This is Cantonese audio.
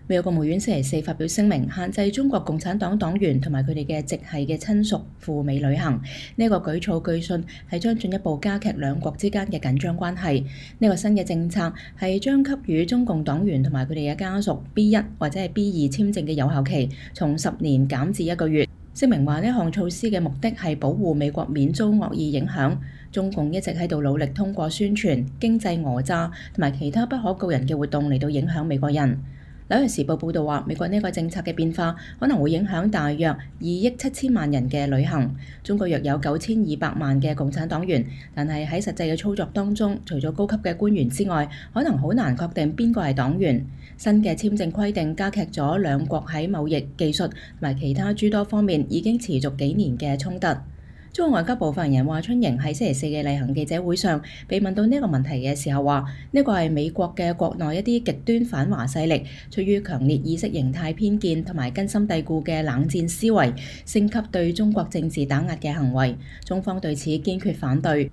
美國國務院星期四發表聲明，限制中國共產黨黨員同埋佢哋嘅直系嘅親屬赴美旅行。呢個舉措據信係將進一步加劇兩國之間嘅緊張關係。呢個新嘅政策係將給予中共黨員同埋佢哋嘅家屬 B1 或者係 B2 簽證嘅有效期從10年減至1個月。聲明話呢項措施嘅目的係保護美國免遭惡意影響。中共一直喺度努力通過宣傳、經濟訛詐同埋其他不可告人嘅活動嚟到影響美國人。紐約時報報導話，美國呢個政策嘅變化可能會影響大約2億7千萬人嘅旅行。中國約有9200萬嘅共產黨員，但係喺實際嘅操作當中，除咗高級嘅官員之外，可能好難確定邊個係黨員。新嘅簽證規定加劇咗兩國喺貿易、技術同埋其他諸多方面已經持續幾年嘅衝突。中國外交部發言人華春瑩喺星期四嘅例行記者會上被問到呢個問題嘅時候話：呢個係美國嘅國內一啲極端反華勢力，出於強烈意識形態偏見同埋根深蒂固嘅冷戰思維，升級對中國政治打壓嘅行為。中方對此堅決反對。